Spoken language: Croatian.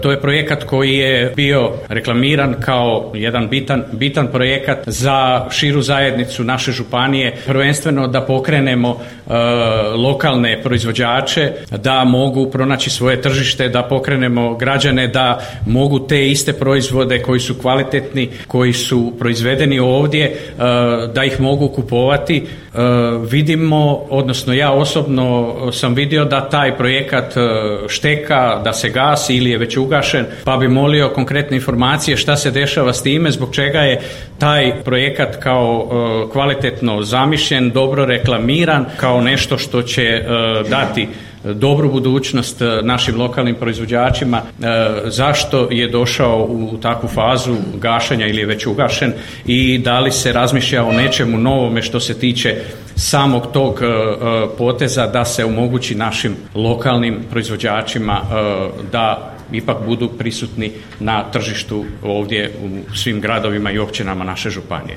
To je projekat koji je bio reklamiran kao jedan bitan projekat za širu zajednicu naše županije, prvenstveno da pokrenemo lokalne proizvođače, da mogu pronaći svoje tržište, da pokrenemo građane da mogu te iste proizvode koji su kvalitetni, koji su proizvedeni ovdje, da ih mogu kupovati. Vidimo, odnosno ja osobno sam vidio da taj projekat šteka, da se gasi ili je već ugašen, pa bi molio konkretne informacije šta se dešava s time, zbog čega je taj projekat kao kvalitetno zamišljen, dobro reklamiran, kao nešto što će dati dobru budućnost našim lokalnim proizvođačima, zašto je došao u takvu fazu gašenja ili je već ugašen i da li se razmišlja o nečemu novome što se tiče samog tog poteza da se omogući našim lokalnim proizvođačima da ipak budu prisutni na tržištu ovdje u svim gradovima i općinama naše županije.